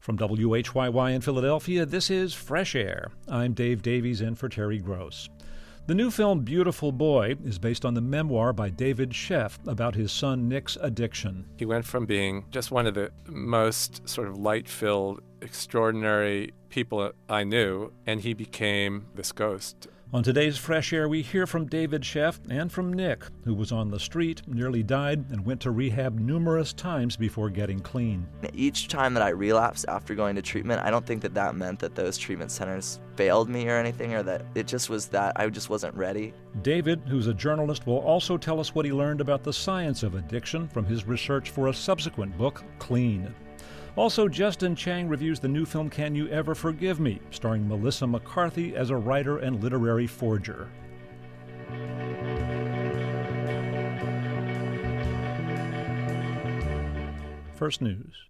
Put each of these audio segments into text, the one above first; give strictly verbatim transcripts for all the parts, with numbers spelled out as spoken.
From W H Y Y in Philadelphia, this is Fresh Air. I'm Dave Davies in for Terry Gross. The new film Beautiful Boy is based on the memoir by David Sheff about his son Nick's addiction. He went from being just one of the most sort of light-filled, extraordinary people I knew, and he became this ghost. On today's Fresh Air, we hear from David Sheff and from Nick, who was on the street, nearly died, and went to rehab numerous times before getting clean. Each time that I relapsed after going to treatment, I don't think that that meant that those treatment centers failed me or anything, or that it just was that I just wasn't ready. David, who's a journalist, will also tell us what he learned about the science of addiction from his research for a subsequent book, Clean. Also, Justin Chang reviews the new film Can You Ever Forgive Me, starring Melissa McCarthy as a writer and literary forger. First News.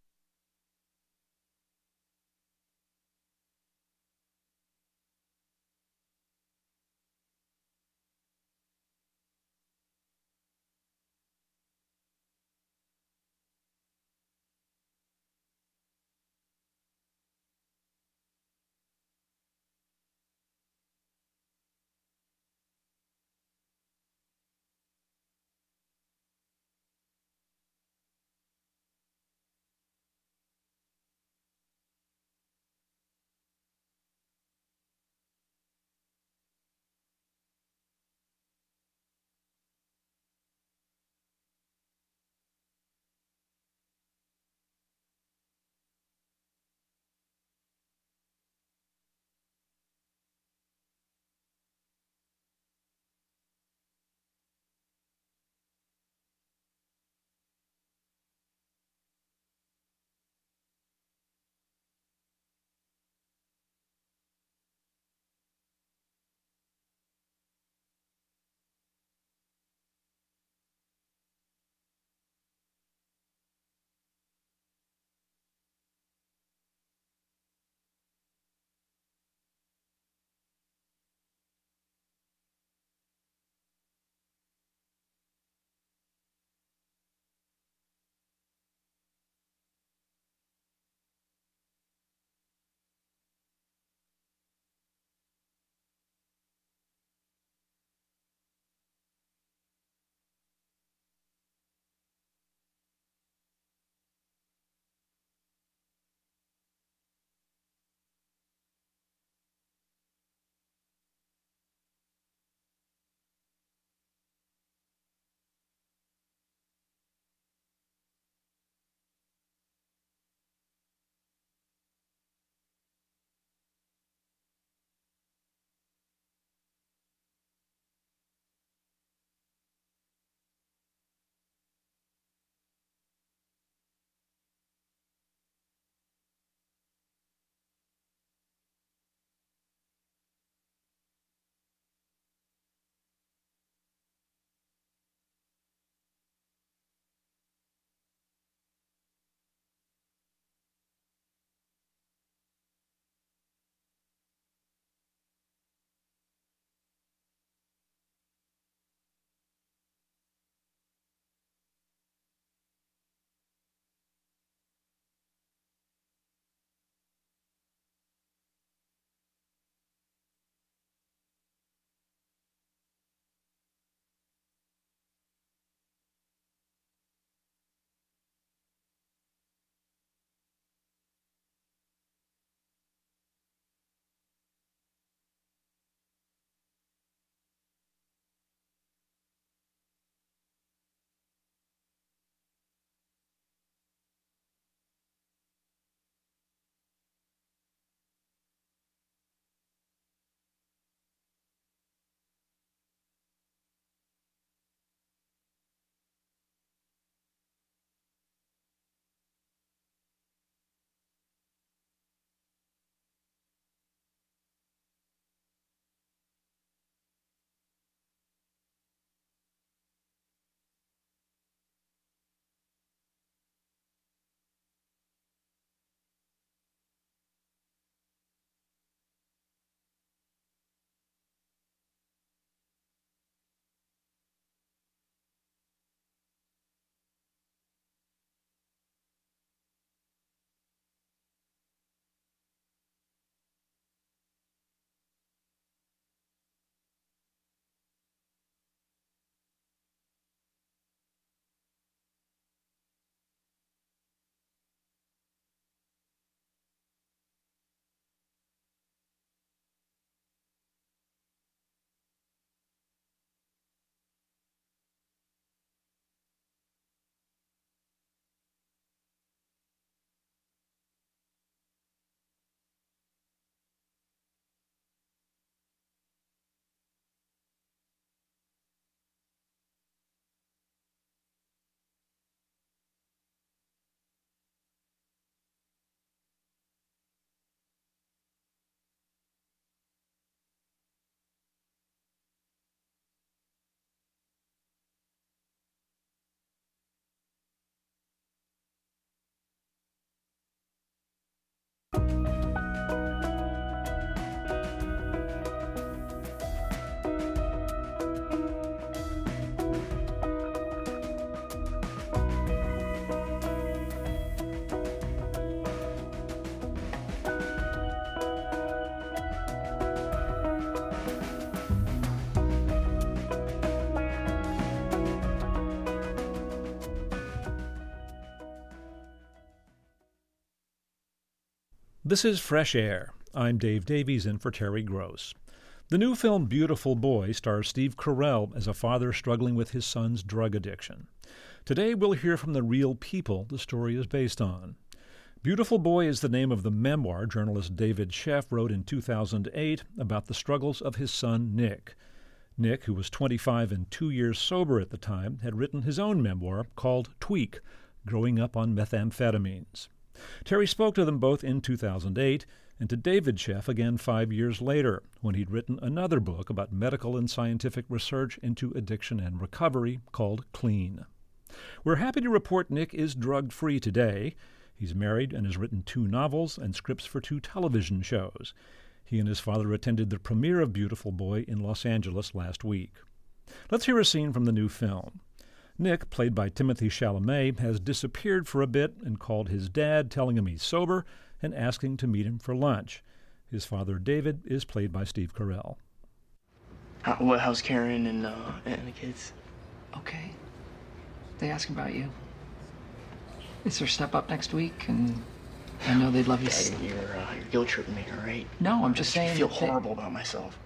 This is Fresh Air. I'm Dave Davies in for Terry Gross. The new film Beautiful Boy stars Steve Carell as a father struggling with his son's drug addiction. Today we'll hear from the real people the story is based on. Beautiful Boy is the name of the memoir journalist David Sheff wrote in two thousand eight about the struggles of his son Nick. Nick, who was twenty-five and two years sober at the time, had written his own memoir called Tweak, Growing Up on Methamphetamines. Terry spoke to them both in two thousand eight and to David Sheff again five years later, when he'd written another book about medical and scientific research into addiction and recovery called Clean. We're happy to report Nick is drug-free today. He's married and has written two novels and scripts for two television shows. He and his father attended the premiere of Beautiful Boy in Los Angeles last week. Let's hear a scene from the new film. Nick, played by Timothée Chalamet, has disappeared for a bit and called his dad, telling him he's sober and asking to meet him for lunch. His father, David, is played by Steve Carell. How, what, how's Karen and, uh, and the kids? Okay. They ask about you. Is there step up next week? And I know they'd love you. Dad, you're, uh, you're guilt tripping me, all right? No, I'm just saying. I feel that they- horrible about myself.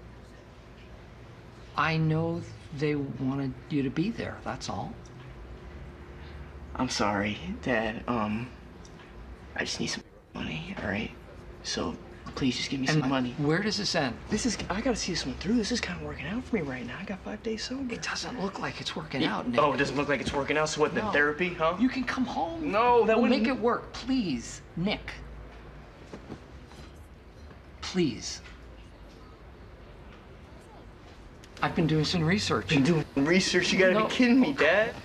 I know they wanted you to be there, that's all. I'm sorry, Dad. Um, I just need some money, all right? So please just give me And some money. where does this end? This is, I gotta see this one through. This is kind of working out for me right now. I got five days sober. It doesn't look like it's working Yeah. out, Nick. Oh, it doesn't look like it's working out. So what, then No. therapy, huh? You can come home. No, that we'll wouldn't- make it work, please, Nick. Please. I've been doing some research. Been doing research. You gotta No. be kidding me, Dad.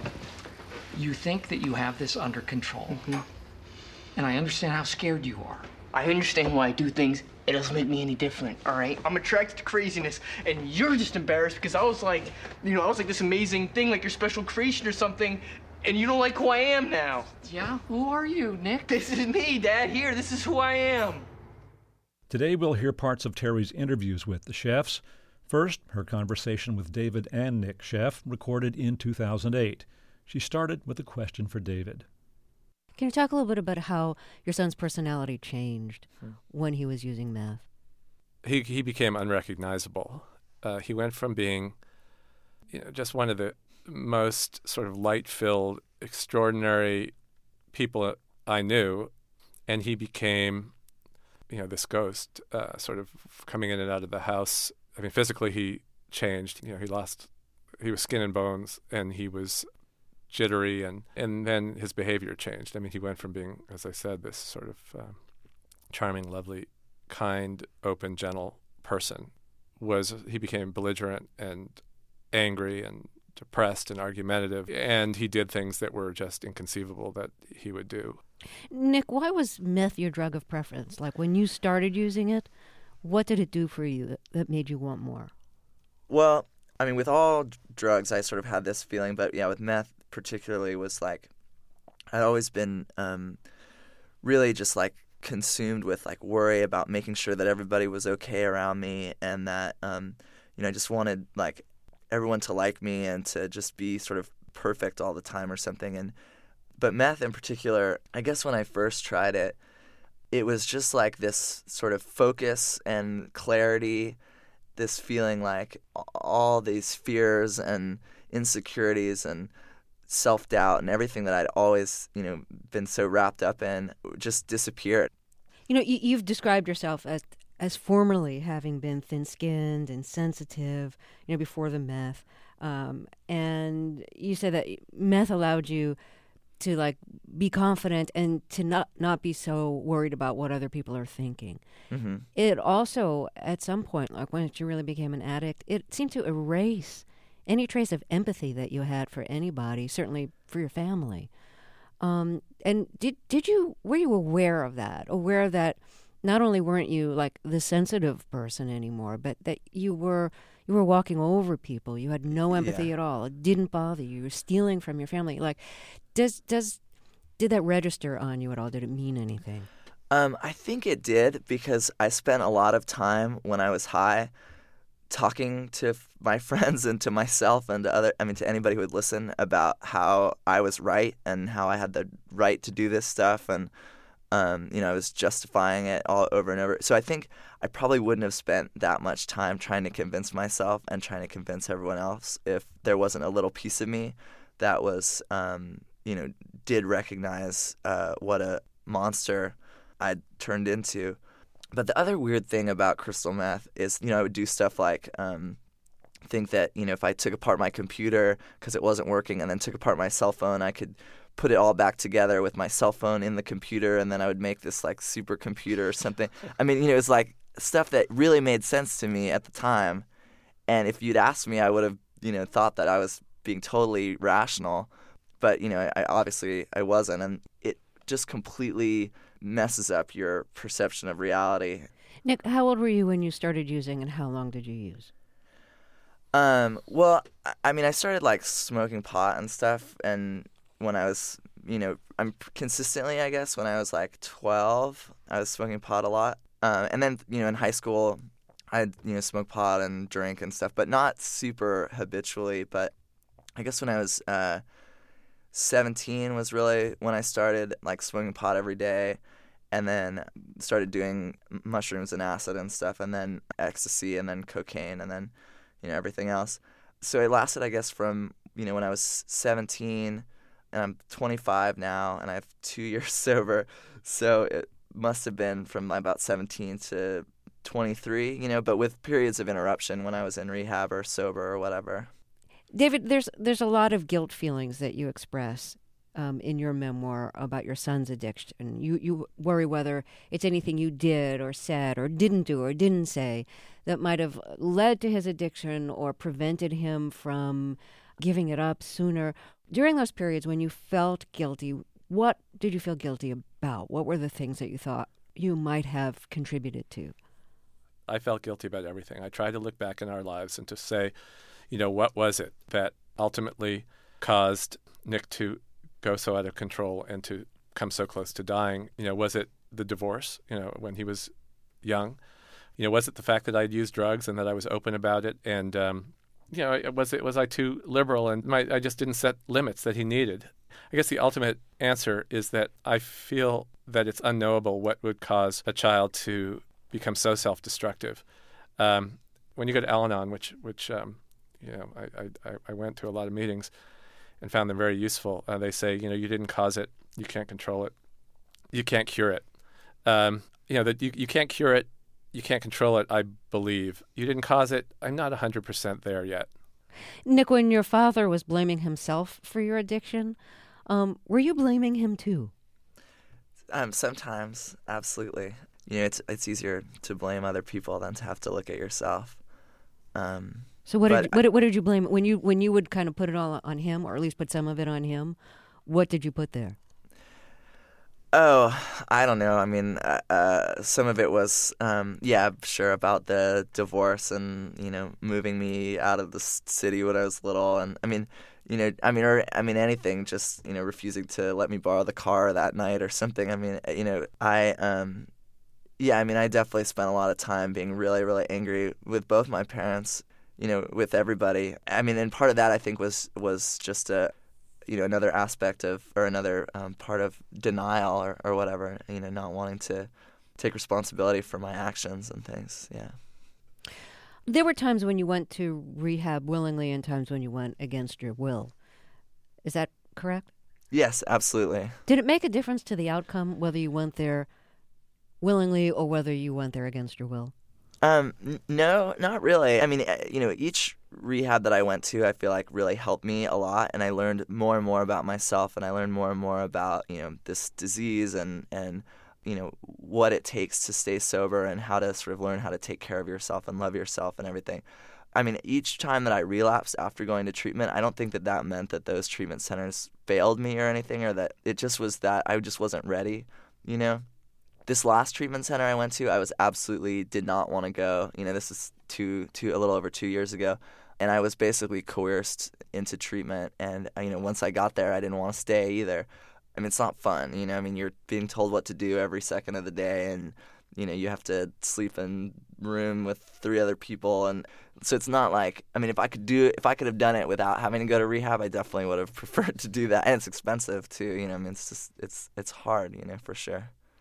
You think that you have this under control. Mm-hmm. And I understand how scared you are. I understand why I do things. It doesn't make me any different, all right? I'm attracted to craziness, and you're just embarrassed because I was like, you know, I was like this amazing thing, like your special creation or something, and you don't like who I am now. Yeah? Who are you, Nick? This is me, Dad. Here, this is who I am. Today we'll hear parts of Terry's interviews with the Sheffs. First, her conversation with David and Nick Sheff, recorded in two thousand eight. She started with a question for David. Can you talk a little bit about how your son's personality changed hmm. when he was using meth? He he became unrecognizable. Uh, he went from being, you know, just one of the most sort of light-filled, extraordinary people I knew, and he became, you know, this ghost, uh, sort of coming in and out of the house. I mean, physically he changed. You know, he lost, he was skin and bones, and he was jittery, and, and then his behavior changed. I mean, he went from being, as I said, this sort of uh, charming, lovely, kind, open, gentle person, was he became belligerent and angry and depressed and argumentative, and he did things that were just inconceivable that he would do. Nick, why was meth your drug of preference? Like, when you started using it, what did it do for you that, that made you want more? Well, I mean, with all d- drugs, I sort of had this feeling, but yeah, with meth particularly, was like I'd always been um, really just like consumed with like worry about making sure that everybody was okay around me, and that um, you know, I just wanted like everyone to like me and to just be sort of perfect all the time or something. And but meth in particular, I guess when I first tried it, it was just like this sort of focus and clarity, this feeling like all these fears and insecurities and self-doubt and everything that I'd always, you know, been so wrapped up in just disappeared. You know, you, you've described yourself as as formerly having been thin-skinned and sensitive, you know, before the meth. Um, and you said that meth allowed you to, like, be confident and to not, not be so worried about what other people are thinking. Mm-hmm. It also, at some point, like when you really became an addict, it seemed to erase any trace of empathy that you had for anybody, certainly for your family. Um, and did did you were you aware of that? Aware that not only weren't you like the sensitive person anymore, but that you were you were walking over people. You had no empathy Yeah. at all. It didn't bother you. You were stealing from your family. Like, does does did that register on you at all? Did it mean anything? Um, I think it did, because I spent a lot of time when I was high talking to f- my friends and to myself and to other, I mean, to anybody who would listen, about how I was right and how I had the right to do this stuff. And Um, you know, I was justifying it all over and over. So I think I probably wouldn't have spent that much time trying to convince myself and trying to convince everyone else if there wasn't a little piece of me that was, um, you know, did recognize uh, what a monster I'd turned into. But the other weird thing about crystal meth is, you know, I would do stuff like um, think that, you know, if I took apart my computer because it wasn't working and then took apart my cell phone, I could put it all back together with my cell phone in the computer, and then I would make this like supercomputer or something. I mean, you know, it was like stuff that really made sense to me at the time. And if you'd asked me, I would have, you know, thought that I was being totally rational. But, you know, I, I obviously I wasn't. And it just completely messes up your perception of reality. Nick, how old were you when you started using, and how long did you use? Um, well, I- I mean, I started like smoking pot and stuff, and when I was, you know, I'm consistently, I guess, when I was like twelve, I was smoking pot a lot. Um, and then, you know, in high school, I'd, you know, smoke pot and drink and stuff, but not super habitually. But I guess when I was uh, seventeen was really when I started, like, smoking pot every day, and then started doing mushrooms and acid and stuff, and then ecstasy, and then cocaine, and then, you know, everything else. So it lasted, I guess, from, you know, when I was seventeen, and I'm twenty-five now, and I have two years sober. So it must have been from about seventeen to twenty-three, you know, but with periods of interruption when I was in rehab or sober or whatever. David, there's there's a lot of guilt feelings that you express um, in your memoir about your son's addiction. You you worry whether it's anything you did or said or didn't do or didn't say that might have led to his addiction or prevented him from giving it up sooner. During those periods when you felt guilty, what did you feel guilty about? What were the things that you thought you might have contributed to? I felt guilty about everything. I tried to look back in our lives and to say, you know, what was it that ultimately caused Nick to go so out of control and to come so close to dying? You know, was it the divorce, you know, when he was young? You know, was it the fact that I'd used drugs and that I was open about it? And, um, you know, was it was I too liberal and my, I just didn't set limits that he needed? I guess the ultimate answer is that I feel that it's unknowable what would cause a child to become so self-destructive. Um, when you go to Al-Anon, which which um, you know I, I I went to a lot of meetings and found them very useful. Uh, they say, you know, you didn't cause it, you can't control it, you can't cure it. Um, you know that you you can't cure it. You can't control it, I believe. You didn't cause it. I'm not one hundred percent there yet. Nick, when your father was blaming himself for your addiction, um, were you blaming him too? Um, sometimes, absolutely. You know, it's it's easier to blame other people than to have to look at yourself. Um, so what did I, what, what did you blame when you when you would kind of put it all on him, or at least put some of it on him? What did you put there? Oh, I don't know. I mean, uh, uh, some of it was, um, yeah, sure, about the divorce and, you know, moving me out of the city when I was little. And, I mean, you know, I mean, or, I mean, anything, just, you know, refusing to let me borrow the car that night or something. I mean, you know, I, um, yeah, I mean, I definitely spent a lot of time being really, really angry with both my parents, you know, with everybody. I mean, and part of that, I think, was, was just a, you know, another aspect of, or another um, part of denial or, or whatever, you know, not wanting to take responsibility for my actions and things, yeah. There were times when you went to rehab willingly and times when you went against your will. Is that correct? Yes, absolutely. Did it make a difference to the outcome, whether you went there willingly or whether you went there against your will? Um, n- no, not really. I mean, you know, each rehab that I went to, I feel like really helped me a lot, and I learned more and more about myself, and I learned more and more about, you know, this disease and, and, you know, what it takes to stay sober and how to sort of learn how to take care of yourself and love yourself and everything. I mean, each time that I relapsed after going to treatment, I don't think that that meant that those treatment centers failed me or anything, or that it just was that I just wasn't ready, you know? This last treatment center I went to, I was absolutely did not want to go. You know, this is two, two, a little over two years ago, and I was basically coerced into treatment. And you know, once I got there, I didn't want to stay either. I mean, it's not fun. You know, I mean, you're being told what to do every second of the day, and you know, you have to sleep in a room with three other people, and so it's not like. I mean, if I could do, if I could have done it without having to go to rehab, I definitely would have preferred to do that. And it's expensive too. You know, I mean, it's just, it's, it's hard. You know, for sure.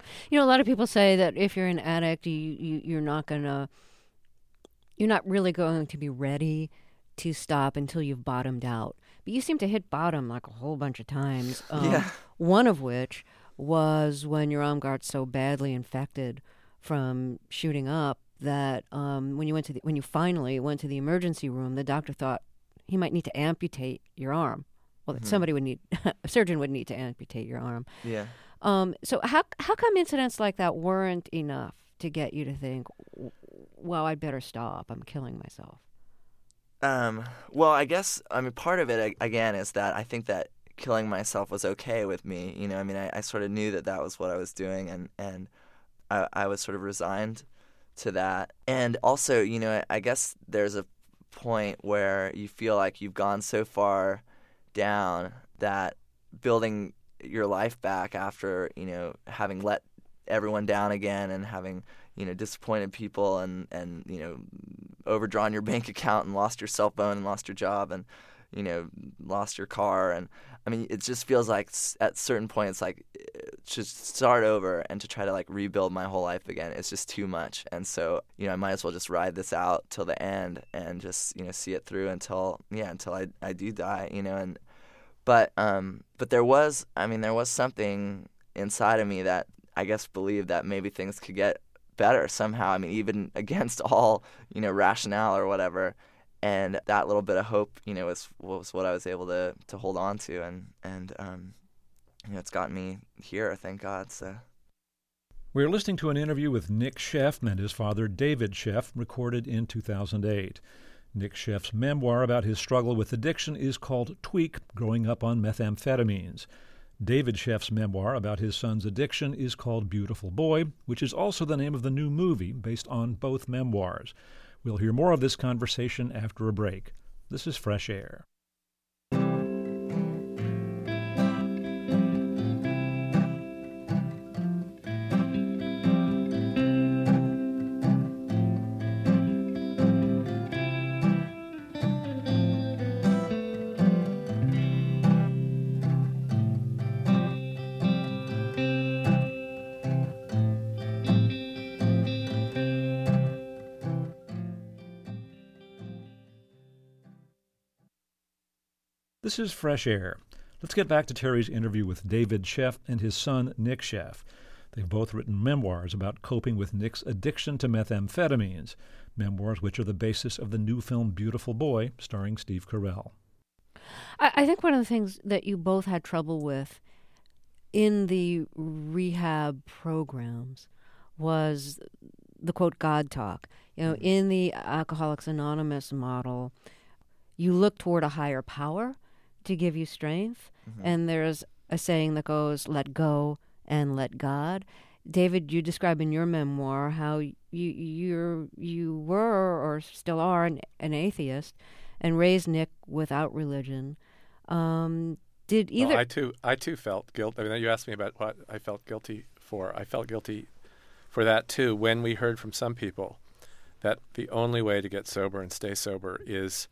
You know, a lot of people say that if you're an addict, you, you you're not gonna, you're not really going to be ready to stop until you've bottomed out. But you seem to hit bottom like a whole bunch of times. Um, Yeah. One of which was when your arm got so badly infected from shooting up that um, when you went to the, when you finally went to the emergency room, the doctor thought he might need to amputate your arm. Well, that Mhm. somebody would need, a surgeon would need to amputate your arm. Yeah. Um, so how how come incidents like that weren't enough to get you to think, well, I'd better stop. I'm killing myself. Um, well, I guess, I mean, part of it, a- again, is that I think that killing myself was okay with me. You know, I mean, I, I sort of knew that that was what I was doing, and, and I, I was sort of resigned to that. And also, you know, I, I guess there's a point where you feel like you've gone so far down that building your life back after, you know, having let everyone down again and having, you know, disappointed people and, and, you know, overdrawn your bank account and lost your cell phone and lost your job and, you know, lost your car. And I mean, it just feels like at certain points, like to start over and to try to like rebuild my whole life again is just too much. And so, you know, I might as well just ride this out till the end and just, you know, see it through until, yeah, until I, I do die, you know, and, but, um, but there was, I mean, there was something inside of me that I guess believed that maybe things could get better somehow. I mean, even against all, you know, rationale or whatever. And that little bit of hope, you know, was was what I was able to, to hold on to, and and um, you know, it's gotten me here, thank God. So We're listening to an interview with Nick Sheff and his father David Sheff, recorded in two thousand eight. Nick Sheff's memoir about his struggle with addiction is called Tweak: Growing Up on Methamphetamines. David Sheff's memoir about his son's addiction is called Beautiful Boy, which is also the name of the new movie based on both memoirs. We'll hear more of this conversation after a break. This is Fresh Air. This is Fresh Air. Let's get back to Terry's interview with David Sheff and his son, Nick Sheff. They've both written memoirs about coping with Nick's addiction to methamphetamines, memoirs which are the basis of the new film Beautiful Boy, starring Steve Carell. I, I think one of the things that you both had trouble with in the rehab programs was the, quote, God talk. You know, in the Alcoholics Anonymous model, you look toward a higher power to give you strength. Mm-hmm. And there's a saying that goes, let go and let God. David, you describe in your memoir how you you're, you were or still are an, an atheist and raised Nick without religion. Um, did either... Well, I too, I too felt guilt. I mean, you asked me about what I felt guilty for. I felt guilty for that too when we heard from some people that the only way to get sober and stay sober is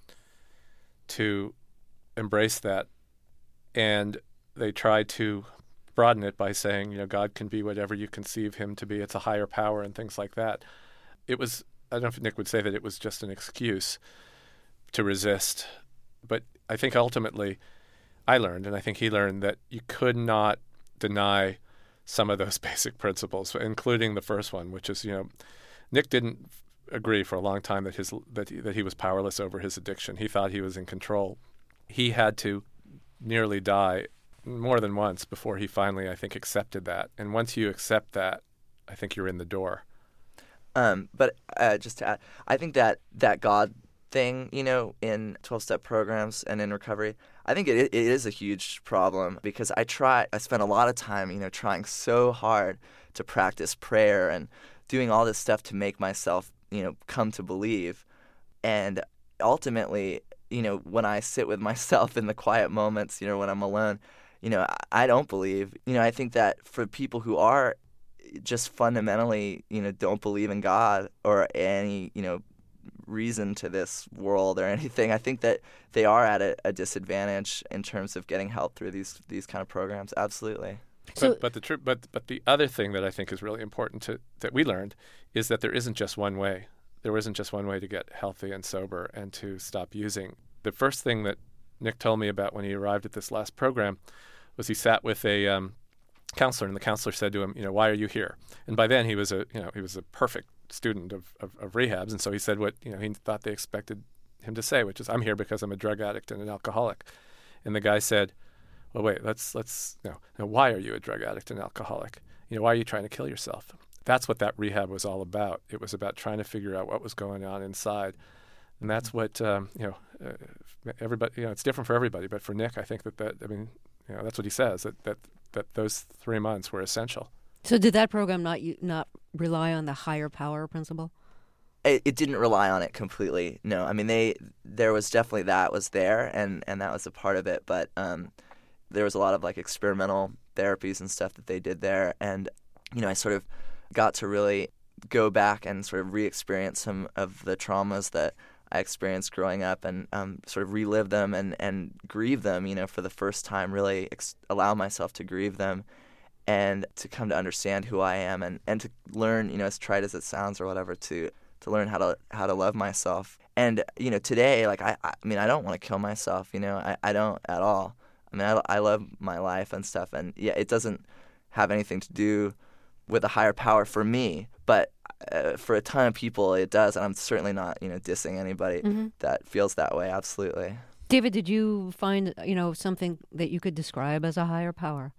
to embrace that, and they tried to broaden it by saying, you know, God can be whatever you conceive him to be. It's a higher power and things like that. It was, I don't know if Nick would say that it was just an excuse to resist, but I think ultimately I learned, and I think he learned, that you could not deny some of those basic principles, including the first one, which is, you know, Nick didn't agree for a long time that his that he, that he was powerless over his addiction. He thought he was in control. He had to nearly die more than once before he finally, I think, accepted that. And once you accept that, I think you're in the door. Um, but uh, just to add, I think that that God thing, you know, in twelve-step programs and in recovery, I think it it is a huge problem, because I try, I spent a lot of time, you know, trying so hard to practice prayer and doing all this stuff to make myself, you know, come to believe. And ultimately, you know, when I sit with myself in the quiet moments, you know, when I'm alone, you know, I don't believe. You know, I think that for people who are just fundamentally, you know, don't believe in God or any, you know, reason to this world or anything, I think that they are at a, a disadvantage in terms of getting help through these these kind of programs. Absolutely. So, but but the tr- but but the other thing that I think is really important to that we learned is that there isn't just one way. There isn't just one way to get healthy and sober and to stop using. The first thing that Nick told me about when he arrived at this last program was he sat with a um, counselor, and the counselor said to him, you know, why are you here? And by then he was a, you know, he was a perfect student of, of, of rehabs, and so he said what, you know, he thought they expected him to say, which is, I'm here because I'm a drug addict and an alcoholic. And the guy said, well, wait, let's, let's, you know, now why are you a drug addict and alcoholic? You know, why are you trying to kill yourself? That's what that rehab was all about. It was about trying to figure out what was going on inside. And that's what, um, you know, uh, everybody, you know, it's different for everybody. But for Nick, I think that, that I mean, you know, that's what he says, that, that, that those three months were essential. So did that program not you, not rely on the higher power principle? It, it didn't rely on it completely. No, I mean, they there was definitely that was there, and, and that was a part of it. But um, there was a lot of like experimental therapies and stuff that they did there. And, you know, I sort of got to really go back and sort of re-experience some of the traumas that I experienced growing up, and um, sort of relive them and, and grieve them, you know, for the first time, really ex- allow myself to grieve them and to come to understand who I am, and, and to learn, you know, as trite as it sounds or whatever, to to learn how to how to love myself. And, you know, today, like, I, I mean, I don't want to kill myself, you know, I, I don't at all. I mean, I, I love my life and stuff, and yeah, it doesn't have anything to do with a higher power for me, but uh, for a ton of people it does, and I'm certainly not, you know, dissing anybody mm-hmm. that feels that way. Absolutely. David, did you find, you know, something that you could describe as a higher power?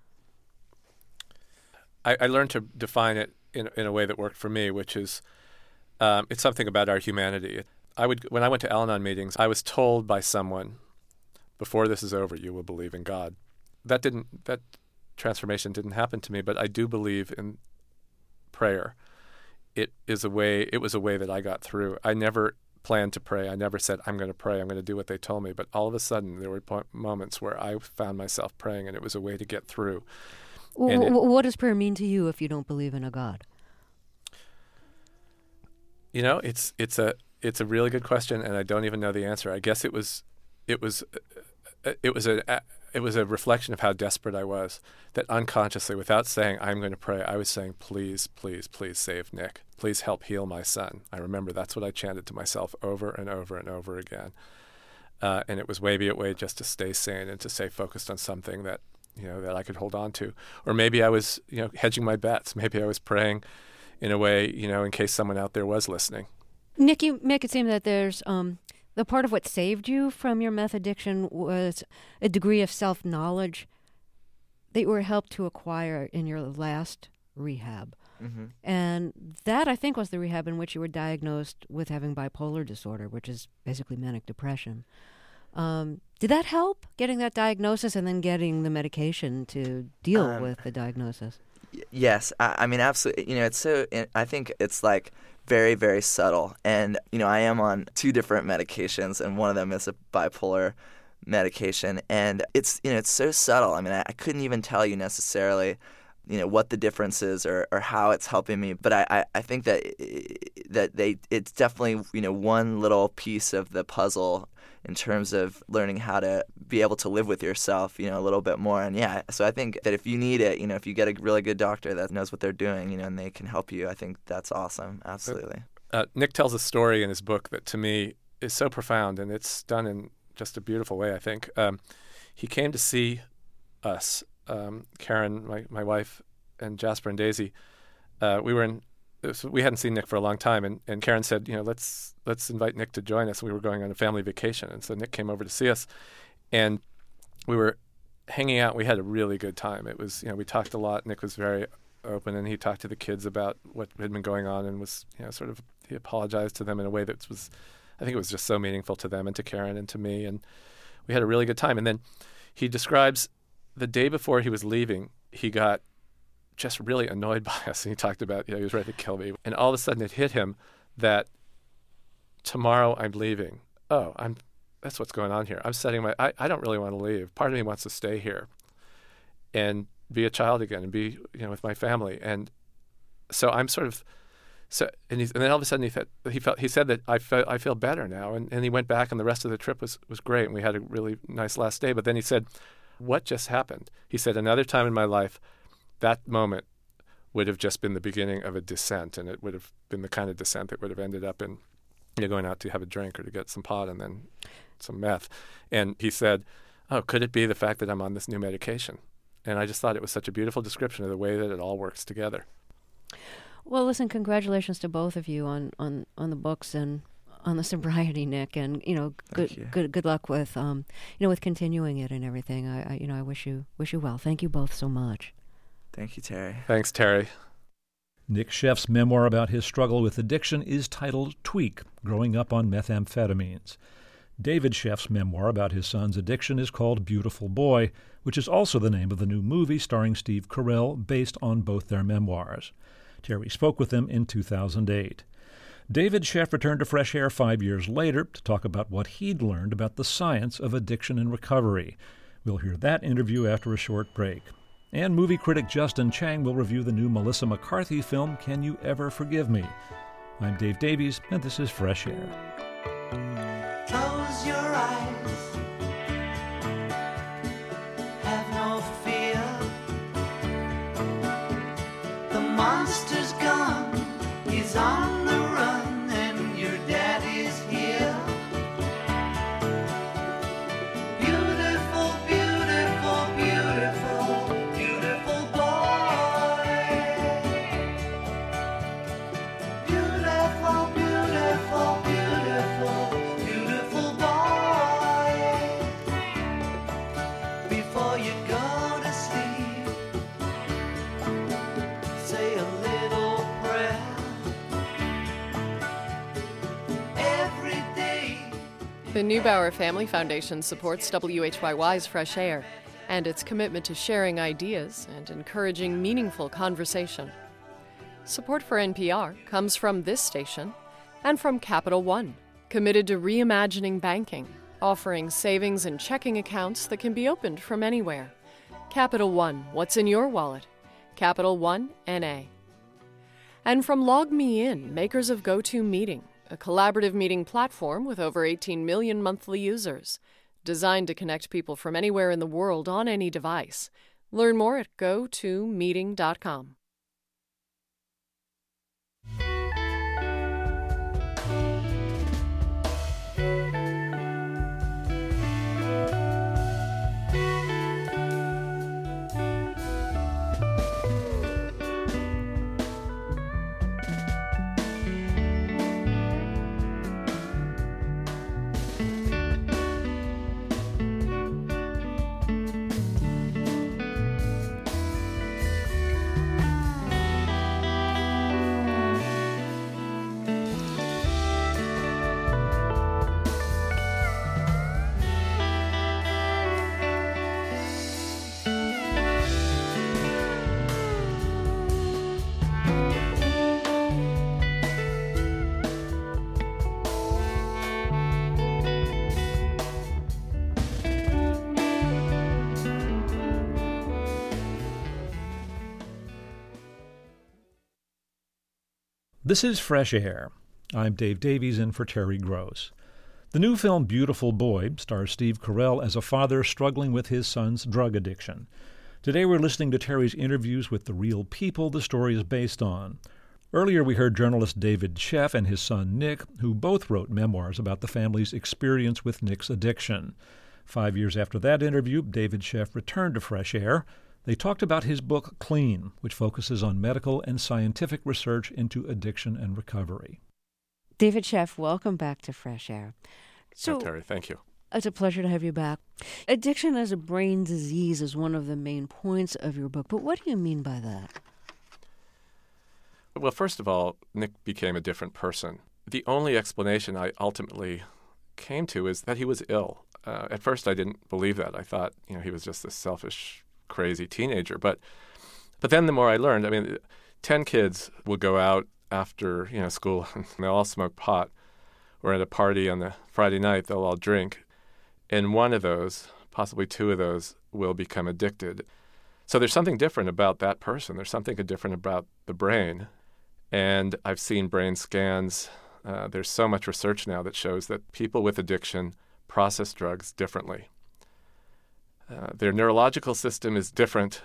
I, I learned to define it in in a way that worked for me, which is um, it's something about our humanity. I would when I went to Al-Anon meetings, I was told by someone, before this is over, you will believe in God. That didn't that transformation didn't happen to me, but I do believe in prayer. It is a way. It was a way that I got through. I never planned to pray. I never said, I'm going to pray. I'm going to do what they told me. But all of a sudden, there were po- moments where I found myself praying, and it was a way to get through. Well, it, what does prayer mean to you if you don't believe in a God? You know, it's it's a it's a really good question, and I don't even know the answer. I guess it was it was it was a it was a reflection of how desperate I was, that unconsciously, without saying I'm going to pray, I was saying, please, please, please save Nick. Please help heal my son. I remember that's what I chanted to myself over and over and over again. Uh, and it was maybe a way just to stay sane and to stay focused on something that, you know, that I could hold on to. Or maybe I was, you know, hedging my bets. Maybe I was praying in a way, you know, in case someone out there was listening. Nick, you make it seem that there's um, the part of what saved you from your meth addiction was a degree of self-knowledge that you were helped to acquire in your last rehab. Mm-hmm. And that, I think, was the rehab in which you were diagnosed with having bipolar disorder, which is basically manic depression. Um, did that help, getting that diagnosis and then getting the medication to deal um, with the diagnosis? Y- yes. I, I mean, absolutely. You know, it's so, I think it's like very, very subtle. And, you know, I am on two different medications, and one of them is a bipolar medication. And it's, you know, it's so subtle. I mean, I, I couldn't even tell you necessarily, you know, what the difference is or, or how it's helping me. But I, I, I think that that they it's definitely, you know, one little piece of the puzzle in terms of learning how to be able to live with yourself, you know, a little bit more. And yeah, so I think that if you need it, you know, if you get a really good doctor that knows what they're doing, you know, and they can help you, I think that's awesome. Absolutely. Uh, Nick tells a story in his book that to me is so profound, and it's done in just a beautiful way, I think. Um, he came to see us, um, Karen, my, my wife, and Jasper and Daisy. Uh, we were in we hadn't seen Nick for a long time, and, and Karen said, you know, let's let's invite Nick to join us. We were going on a family vacation, and so Nick came over to see us, and we were hanging out. We had a really good time. It was, you know, we talked a lot. Nick was very open, and he talked to the kids about what had been going on, and was, you know, sort of, he apologized to them in a way that was, I think it was just so meaningful to them and to Karen and to me, and we had a really good time. And then he describes the day before he was leaving, he got just really annoyed by us. And he talked about, you know, he was ready to kill me. And all of a sudden it hit him that tomorrow I'm leaving. Oh, I'm, that's what's going on here. I'm setting my, I, I don't really want to leave. Part of me wants to stay here and be a child again and be, you know, with my family. And so I'm sort of, so, and, he's, and then all of a sudden he felt, he felt, he said that I felt, I feel better now. And, and he went back, and the rest of the trip was, was great. And we had a really nice last day. But then he said, what just happened? He said, another time in my life, that moment would have just been the beginning of a descent, and it would have been the kind of descent that would have ended up in you know, going out to have a drink or to get some pot and then some meth. And he said, oh, could it be the fact that I'm on this new medication? And I just thought it was such a beautiful description of the way that it all works together. Well, listen, congratulations to both of you on, on, on the books and on the sobriety, Nick, and you know, good you. good good luck with um, you know, with continuing it and everything. I, I you know, I wish you wish you well. Thank you both so much. Thank you, Terry. Thanks, Terry. Nick Sheff's memoir about his struggle with addiction is titled Tweak, Growing Up on Methamphetamines. David Sheff's memoir about his son's addiction is called Beautiful Boy, which is also the name of the new movie starring Steve Carell, based on both their memoirs. Terry spoke with them in two thousand eight. David Sheff returned to Fresh Air five years later to talk about what he'd learned about the science of addiction and recovery. We'll hear that interview after a short break. And movie critic Justin Chang will review the new Melissa McCarthy film, Can You Ever Forgive Me? I'm Dave Davies, and this is Fresh Air. Close your eyes. Have no fear. The monster's gone. He's on the run, and your daddy's here. Beautiful, beautiful, beautiful, beautiful boy. Beautiful, beautiful, beautiful, beautiful boy. Before you go to sleep, say a little prayer. Every day. The Neubauer Family Foundation supports W H Y Y's Fresh Air and its commitment to sharing ideas and encouraging meaningful conversation. Support for N P R comes from this station and from Capital One, committed to reimagining banking, offering savings and checking accounts that can be opened from anywhere. Capital One, what's in your wallet? Capital One, N A. And from Log Me In, makers of GoToMeeting, a collaborative meeting platform with over eighteen million monthly users, designed to connect people from anywhere in the world on any device. Learn more at go to meeting dot com. This is Fresh Air. I'm Dave Davies in for Terry Gross. The new film Beautiful Boy stars Steve Carell as a father struggling with his son's drug addiction. Today we're listening to Terry's interviews with the real people the story is based on. Earlier we heard journalist David Sheff and his son Nick, who both wrote memoirs about the family's experience with Nick's addiction. Five years after that interview, David Sheff returned to Fresh Air. They talked about his book, Clean, which focuses on medical and scientific research into addiction and recovery. David Sheff, welcome back to Fresh Air. So, oh, Terry, thank you. It's a pleasure to have you back. Addiction as a brain disease is one of the main points of your book, but what do you mean by that? Well, first of all, Nick became a different person. The only explanation I ultimately came to is that he was ill. Uh, at first, I didn't believe that. I thought, you know, he was just this selfish, crazy teenager. But but then the more I learned, I mean, ten kids will go out after, you know, school and they'll all smoke pot, or at a party on the Friday night, they'll all drink. And one of those, possibly two of those, will become addicted. So there's something different about that person. There's something different about the brain. And I've seen brain scans. Uh, there's so much research now that shows that people with addiction process drugs differently. Uh, their neurological system is different.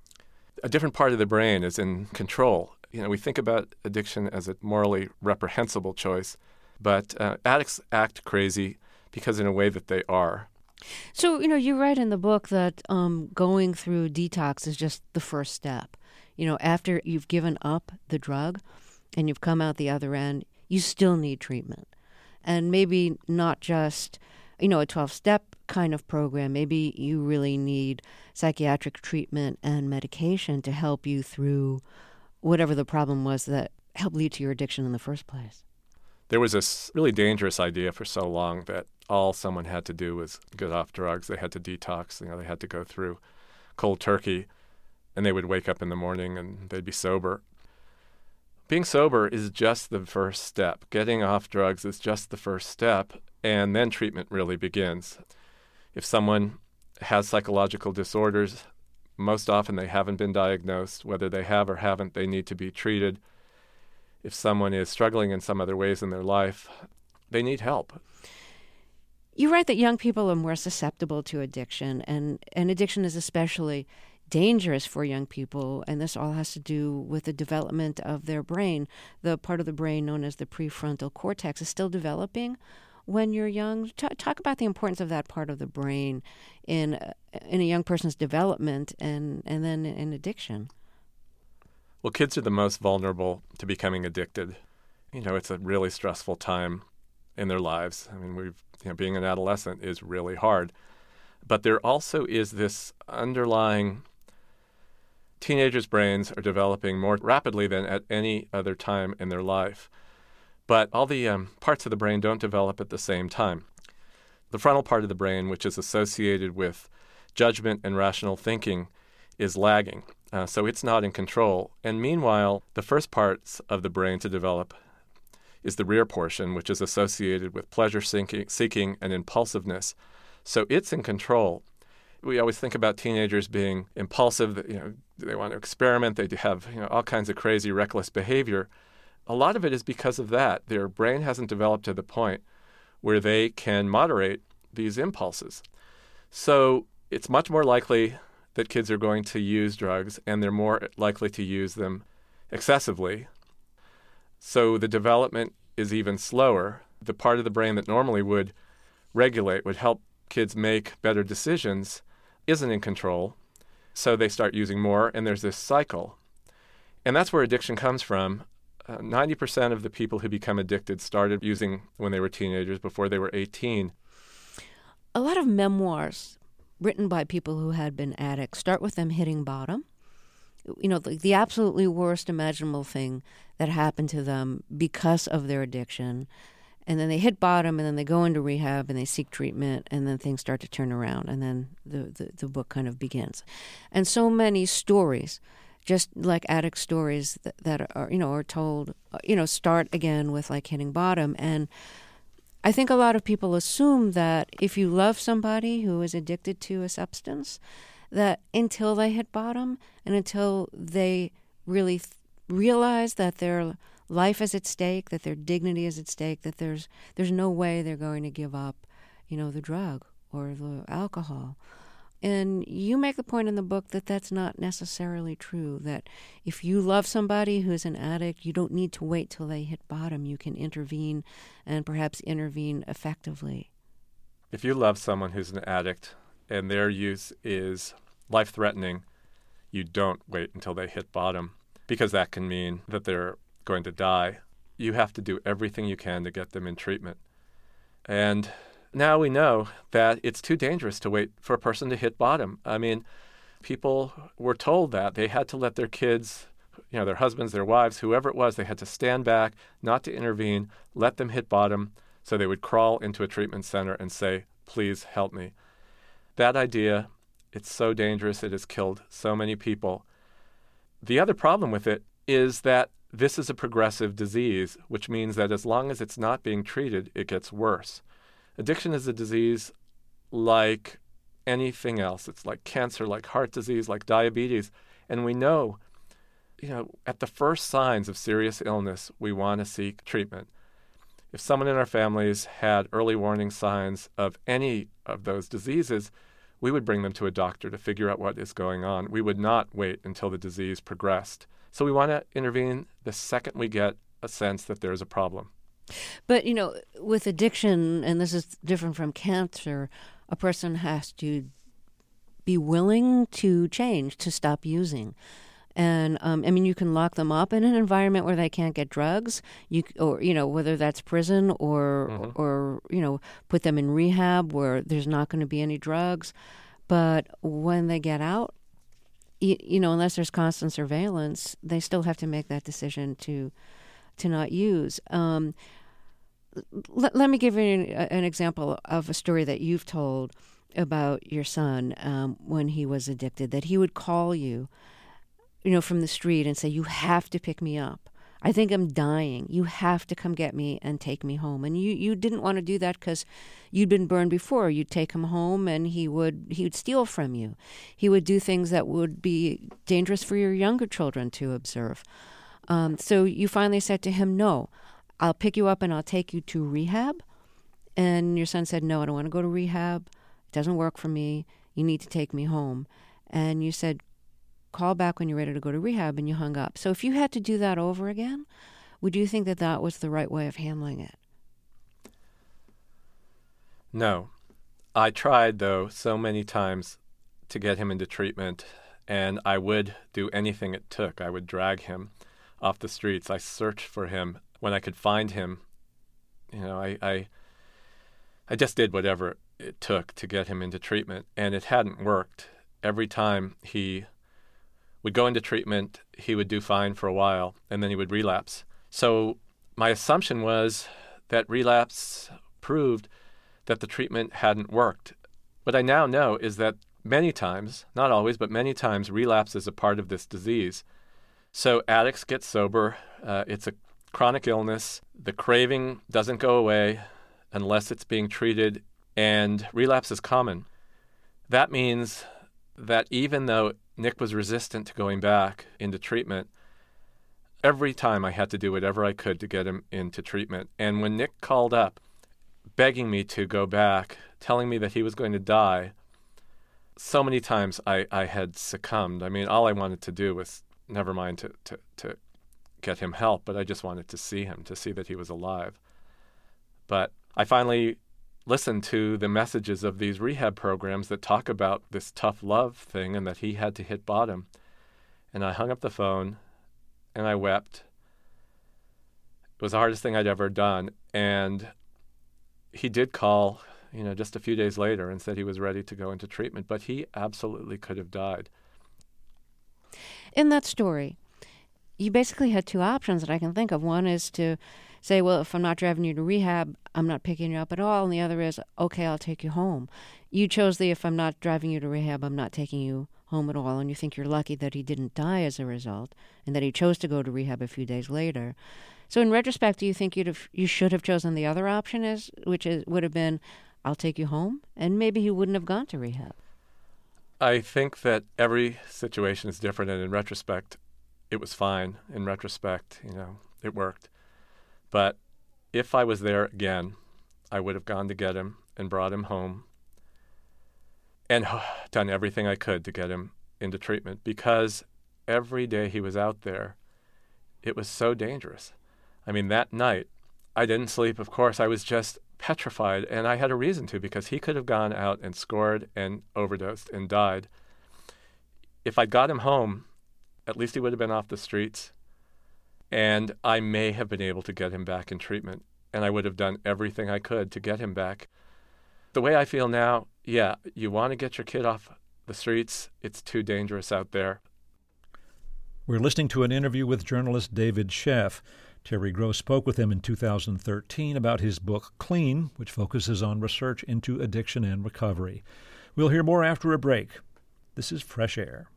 A different part of the brain is in control. You know, we think about addiction as a morally reprehensible choice, but uh, addicts act crazy because in a way that they are. So, you know, you write in the book that um, going through detox is just the first step. You know, after you've given up the drug and you've come out the other end, you still need treatment. And maybe not just, you know, a twelve-step kind of program. Maybe you really need psychiatric treatment and medication to help you through whatever the problem was that helped lead to your addiction in the first place. There was this really dangerous idea for so long that all someone had to do was get off drugs. They had to detox. You know, they had to go through cold turkey, and they would wake up in the morning and they'd be sober. Being sober is just the first step. Getting off drugs is just the first step, and then treatment really begins. If someone has psychological disorders, most often they haven't been diagnosed. Whether they have or haven't, they need to be treated. If someone is struggling in some other ways in their life, they need help. You write that young people are more susceptible to addiction, and, and addiction is especially dangerous for young people, and this all has to do with the development of their brain. The part of the brain known as the prefrontal cortex is still developing when you're young. T- talk about the importance of that part of the brain in in a young person's development and, and then in addiction. Well, kids are the most vulnerable to becoming addicted. You know, it's a really stressful time in their lives. I mean, we've you know, being an adolescent is really hard. But there also is this underlying teenagers' brains are developing more rapidly than at any other time in their life. But all the um, parts of the brain don't develop at the same time. The frontal part of the brain, which is associated with judgment and rational thinking, is lagging. Uh, so it's not in control. And meanwhile, the first parts of the brain to develop is the rear portion, which is associated with pleasure seeking and impulsiveness. So it's in control. We always think about teenagers being impulsive. You know, they want to experiment. They have you know, all kinds of crazy, reckless behavior. A lot of it is because of that. Their brain hasn't developed to the point where they can moderate these impulses. So it's much more likely that kids are going to use drugs, and they're more likely to use them excessively. So the development is even slower. The part of the brain that normally would regulate, would help kids make better decisions, isn't in control. So they start using more, and there's this cycle. And that's where addiction comes from. Uh, ninety percent of the people who become addicted started using when they were teenagers, before they were eighteen. A lot of memoirs written by people who had been addicts start with them hitting bottom. You know, the, the absolutely worst imaginable thing that happened to them because of their addiction. And then they hit bottom, and then they go into rehab, and they seek treatment, and then things start to turn around, and then the, the, the book kind of begins. And so many stories, just like addict stories that, that are, you know, are told, you know, start again with like hitting bottom. And I think a lot of people assume that if you love somebody who is addicted to a substance, that until they hit bottom and until they really th- realize that their life is at stake, that their dignity is at stake, that there's there's no way they're going to give up, you know, the drug or the alcohol. And you make the point in the book that that's not necessarily true, that if you love somebody who's an addict, you don't need to wait till they hit bottom. You can intervene, and perhaps intervene effectively. If you love someone who's an addict and their use is life-threatening, you don't wait until they hit bottom, because that can mean that they're going to die. You have to do everything you can to get them in treatment. And now we know that it's too dangerous to wait for a person to hit bottom. I mean, people were told that. They had to let their kids, you know, their husbands, their wives, whoever it was, they had to stand back, not to intervene, let them hit bottom, so they would crawl into a treatment center and say, please help me. That idea, it's so dangerous. It has killed so many people. The other problem with it is that this is a progressive disease, which means that as long as it's not being treated, it gets worse. Addiction is a disease like anything else. It's like cancer, like heart disease, like diabetes. And we know, you know, at the first signs of serious illness, we want to seek treatment. If someone in our families had early warning signs of any of those diseases, we would bring them to a doctor to figure out what is going on. We would not wait until the disease progressed. So we want to intervene the second we get a sense that there's a problem. But, you know, with addiction, and this is different from cancer, a person has to be willing to change, to stop using. And, um, I mean, you can lock them up in an environment where they can't get drugs, you or, you know, whether that's prison or, mm-hmm. or you know, put them in rehab where there's not going to be any drugs. But when they get out, you, you know, unless there's constant surveillance, they still have to make that decision to to not use. Um, l- let me give you an, an example of a story that you've told about your son um, when he was addicted, that he would call you, you know, from the street and say, you have to pick me up. I think I'm dying. You have to come get me and take me home. And you, you didn't want to do that because you'd been burned before. You'd take him home and he would he would steal from you. He would do things that would be dangerous for your younger children to observe. Um, so you finally said to him, no, I'll pick you up and I'll take you to rehab. And your son said, no, I don't want to go to rehab. It doesn't work for me. You need to take me home. And you said, call back when you're ready to go to rehab, and you hung up. So if you had to do that over again, would you think that that was the right way of handling it? No. I tried, though, so many times to get him into treatment, and I would do anything it took. I would drag him off the streets. I searched for him when I could find him. You know, I, I, I just did whatever it took to get him into treatment, and it hadn't worked. Every time he would go into treatment, he would do fine for a while, and then he would relapse. So my assumption was that relapse proved that the treatment hadn't worked. What I now know is that many times, not always, but many times, relapse is a part of this disease. So addicts get sober. Uh, it's a chronic illness. The craving doesn't go away unless it's being treated, and relapse is common. That means that even though Nick was resistant to going back into treatment, every time I had to do whatever I could to get him into treatment. And when Nick called up, begging me to go back, telling me that he was going to die, so many times I, I had succumbed. I mean, all I wanted to do was, never mind to, to, to get him help, but I just wanted to see him, to see that he was alive. But I finally listened to the messages of these rehab programs that talk about this tough love thing and that he had to hit bottom. And I hung up the phone and I wept. It was the hardest thing I'd ever done. And he did call, you know, just a few days later and said he was ready to go into treatment, but he absolutely could have died. In that story, you basically had two options that I can think of. One is to say, well, if I'm not driving you to rehab, I'm not picking you up at all. And the other is, okay, I'll take you home. You chose the, if I'm not driving you to rehab, I'm not taking you home at all. And you think you're lucky that he didn't die as a result and that he chose to go to rehab a few days later. So in retrospect, do you think you'd have, you should have chosen the other option, is, which is, would have been, I'll take you home? And maybe he wouldn't have gone to rehab. I think that every situation is different, and in retrospect, it was fine. In retrospect, you know, it worked. But if I was there again, I would have gone to get him and brought him home and done everything I could to get him into treatment, because every day he was out there, it was so dangerous. I mean, that night, I didn't sleep, of course. I was just petrified, and I had a reason to, because he could have gone out and scored and overdosed and died. If I'd got him home, at least he would have been off the streets, and I may have been able to get him back in treatment, and I would have done everything I could to get him back. The way I feel now, yeah, you want to get your kid off the streets. It's too dangerous out there. We're listening to an interview with journalist David Sheff. Terry Gross spoke with him in two thousand thirteen about his book Clean, which focuses on research into addiction and recovery. We'll hear more after a break. This is Fresh Air.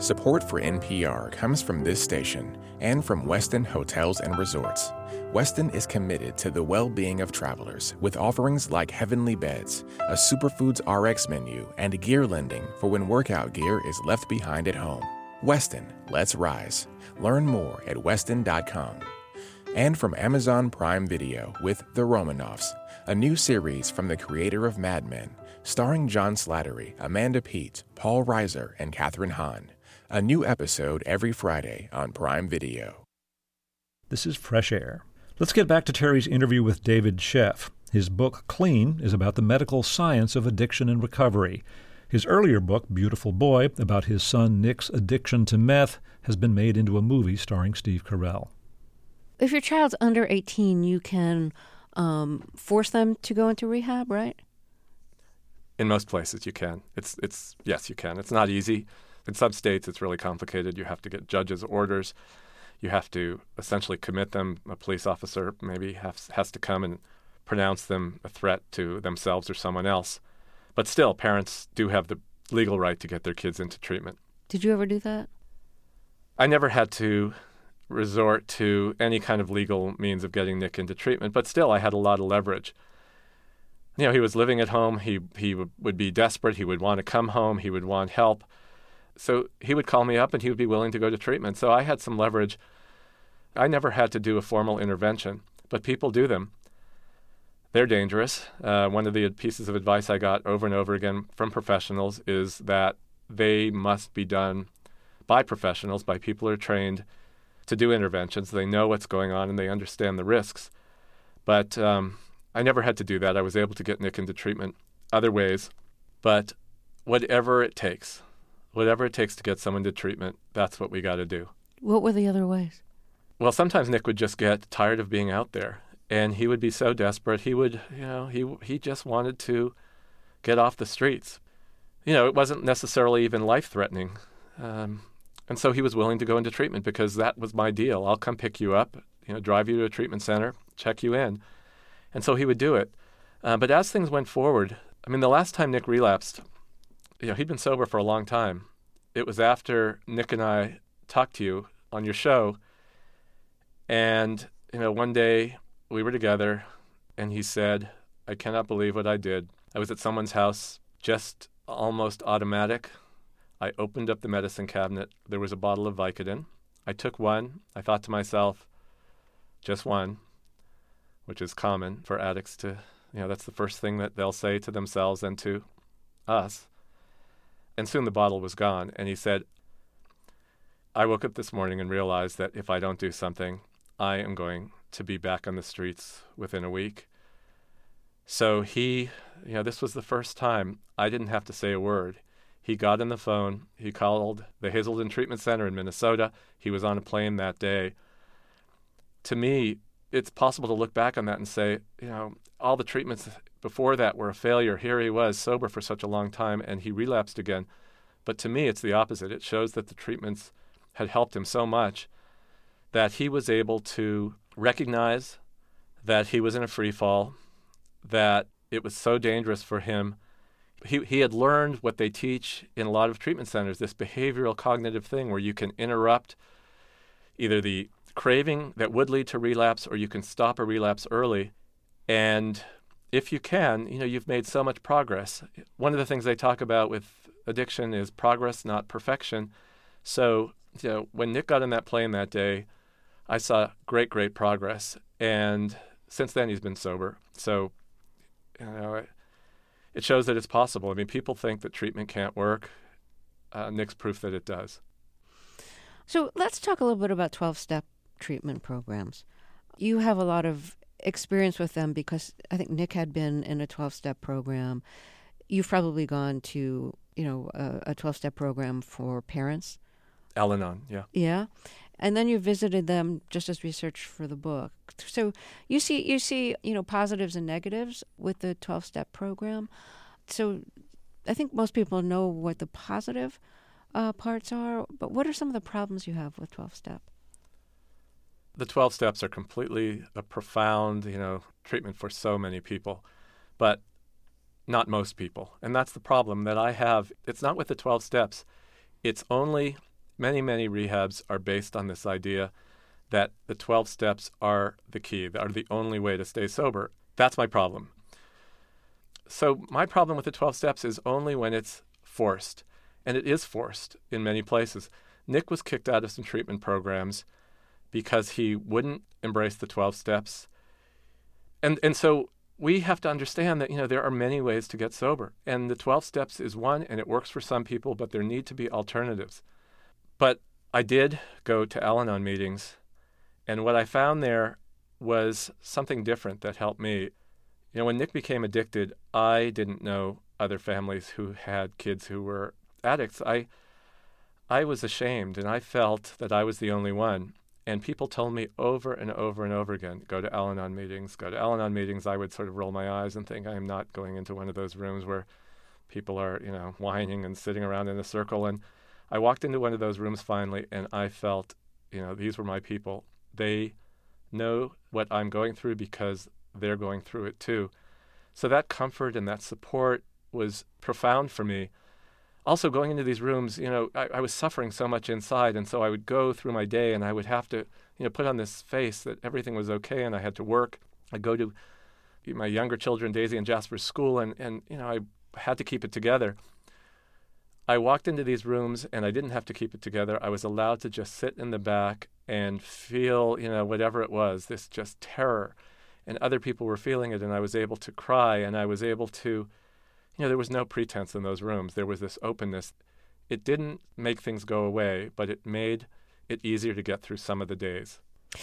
Support for N P R comes from this station and from Westin Hotels and Resorts. Westin is committed to the well-being of travelers with offerings like Heavenly Beds, a Superfoods R X menu, and gear lending for when workout gear is left behind at home. Westin, let's rise. Learn more at westin dot com. And from Amazon Prime Video with The Romanovs, a new series from the creator of Mad Men, starring John Slattery, Amanda Peet, Paul Reiser, and Katherine Hahn. A new episode every Friday on Prime Video. This is Fresh Air. Let's get back to Terry's interview with David Sheff. His book, Clean, is about the medical science of addiction and recovery. His earlier book, Beautiful Boy, about his son Nick's addiction to meth, has been made into a movie starring Steve Carell. If your child's under eighteen, you can um, force them to go into rehab, right? In most places, you can. It's it's yes, you can. It's not easy. In some states, it's really complicated. You have to get judges' orders. You have to essentially commit them. A police officer maybe has, has to come and pronounce them a threat to themselves or someone else. But still, parents do have the legal right to get their kids into treatment. Did you ever do that? I never had to resort to any kind of legal means of getting Nick into treatment, but still, I had a lot of leverage. You know, he was living at home. He he w- would be desperate. He would want to come home. He would want help. So he would call me up and he would be willing to go to treatment. So I had some leverage. I never had to do a formal intervention, but people do them. They're dangerous. Uh, one of the pieces of advice I got over and over again from professionals is that they must be done by professionals, by people who are trained to do interventions. They know what's going on and they understand the risks. But um, I never had to do that. I was able to get Nick into treatment other ways. But whatever it takes, whatever it takes to get someone to treatment, that's what we got to do. What were the other ways? Well, sometimes Nick would just get tired of being out there, and he would be so desperate. He would, you know, he he just wanted to get off the streets. You know, it wasn't necessarily even life-threatening. Um, and so he was willing to go into treatment because that was my deal. I'll come pick you up, you know, drive you to a treatment center, check you in. And so he would do it. Uh, but as things went forward, I mean, the last time Nick relapsed, you know, he'd been sober for a long time. It was after Nick and I talked to you on your show. And, you know, one day we were together and he said, I cannot believe what I did. I was at someone's house, just almost automatic. I opened up the medicine cabinet. There was a bottle of Vicodin. I took one. I thought to myself, just one, which is common for addicts to, you know, that's the first thing that they'll say to themselves and to us. And soon the bottle was gone. And he said, I woke up this morning and realized that if I don't do something, I am going to be back on the streets within a week. So he, you know, this was the first time I didn't have to say a word. He got on the phone. He called the Hazelden Treatment Center in Minnesota. He was on a plane that day. To me, it's possible to look back on that and say, you know, all the treatments before that were a failure. Here he was, sober for such a long time, and he relapsed again. But to me, it's the opposite. It shows that the treatments had helped him so much that he was able to recognize that he was in a free fall, that it was so dangerous for him. He he had learned what they teach in a lot of treatment centers, this behavioral cognitive thing where you can interrupt either the craving that would lead to relapse or you can stop a relapse early. And if you can, you know, you've made so much progress. One of the things they talk about with addiction is progress, not perfection. So, you know, when Nick got on that plane that day, I saw great, great progress. And since then, he's been sober. So, you know, it shows that it's possible. I mean, people think that treatment can't work. Uh, Nick's proof that it does. So let's talk a little bit about twelve-step treatment programs. You have a lot of experience with them because I think Nick had been in a twelve-step program. You've probably gone to, you know, a, a twelve-step program for parents. Al-Anon, yeah. Yeah. And then you visited them just as research for the book. So you see, you see, you know, positives and negatives with the twelve-step program. So I think most people know what the positive uh, parts are, but what are some of the problems you have with twelve-step? The twelve steps are completely a profound, you know, treatment for so many people, but not most people. And that's the problem that I have. It's not with the twelve steps. It's only many, many rehabs are based on this idea that the twelve steps are the key, are the only way to stay sober. That's my problem. So my problem with the twelve steps is only when it's forced, and it is forced in many places. Nick was kicked out of some treatment programs because he wouldn't embrace the twelve steps. And and so we have to understand that, you know, there are many ways to get sober, and the twelve steps is one, and it works for some people, but there need to be alternatives. But I did go to Al-Anon meetings, and what I found there was something different that helped me. You know, when Nick became addicted, I didn't know other families who had kids who were addicts. I I was ashamed, and I felt that I was the only one. And people told me over and over and over again, go to Al-Anon meetings, go to Al-Anon meetings. I would sort of roll my eyes and think, I am not going into one of those rooms where people are, you know, whining and sitting around in a circle. And I walked into one of those rooms finally, and I felt, you know, these were my people. They know what I'm going through because they're going through it too. So that comfort and that support was profound for me. Also, going into these rooms, you know, I, I was suffering so much inside, and so I would go through my day, and I would have to, you know, put on this face that everything was okay, and I had to work. I'd go to my younger children, Daisy and Jasper's school, and, and you know, I had to keep it together. I walked into these rooms, and I didn't have to keep it together. I was allowed to just sit in the back and feel, you know, whatever it was, this just terror. And other people were feeling it, and I was able to cry, and I was able to, you know, there was no pretense in those rooms. There was this openness. It didn't make things go away, but it made it easier to get through some of the days.